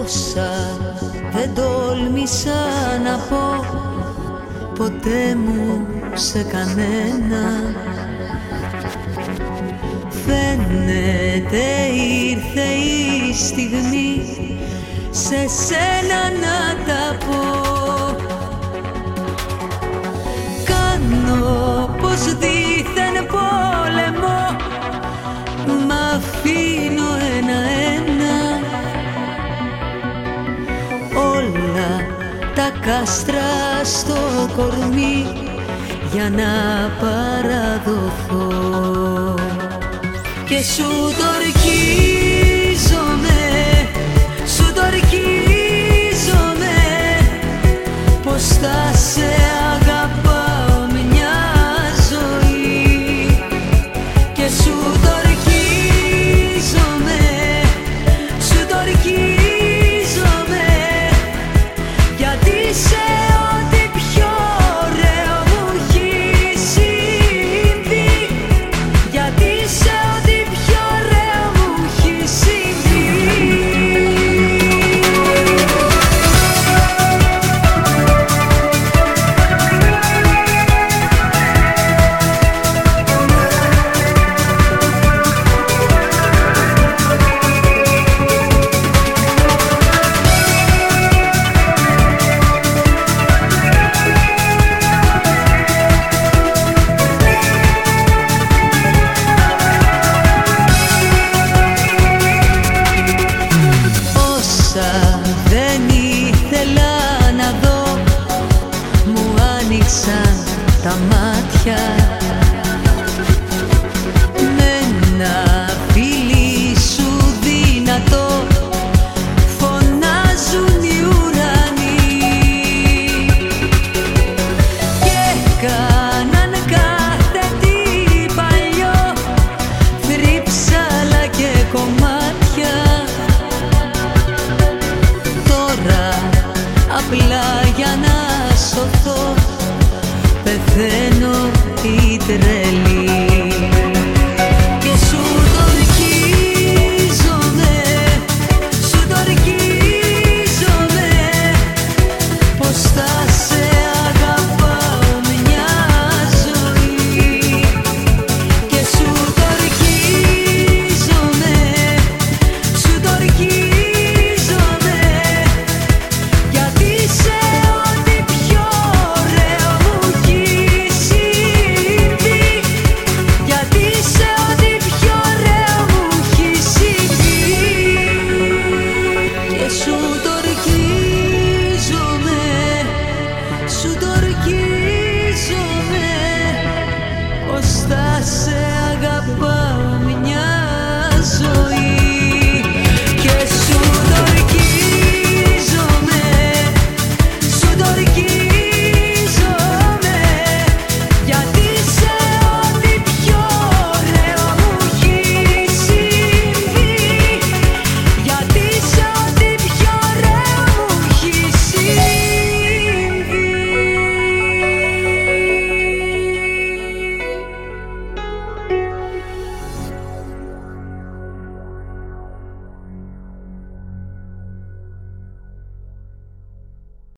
όσα δεν τόλμησα να πω ποτέ μου σε κανένα. Φαίνεται ήρθε η στιγμή σε σένα να τα πω. Κάνω πως δίθεν πόλεμο, μ' αφήνω ένα-ένα όλα τα κάστρα στο κορμί για να παραδοθώ. Και σου το ορκίζομαι, σου το ορκίζομαι, πως θα σε αγαπάω μια ζωή. Και σου το ορκίζομαι, σου το ορκίζομαι, γιατί σε ό,τι πιο ωραίο μου έχει συμβεί, γιατί σε ό,τι πιο ωραίο μου έχει συμβεί. Δεν ήθελα να δω, μου άνοιξαν τα μάτια